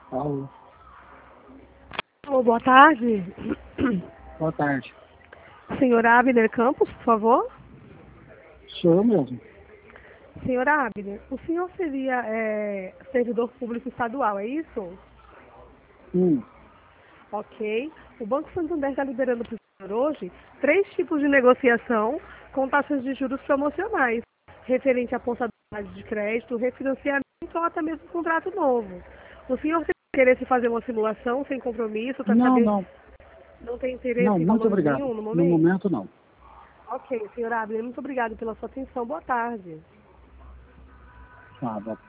Alô, Alô, boa tarde. boa tarde. Senhor Abner Campos, por favor. Sou eu mesmo. Senhor Abner, o senhor seria servidor público estadual, é isso? Hum, Ok. O Banco Santander está liberando para o senhor hoje 3 tipos de negociação com taxas de juros promocionais, referente à portabilidade de crédito, refinanciamento ou até mesmo contrato novo. O senhor tem interesse em fazer uma simulação sem compromisso para não, saber, não. não tem Não, interesse em muito valores obrigado. nenhum no No momento? momento, não. Ok, senhor Abner, muito obrigado pela sua atenção. Boa tarde. Tá,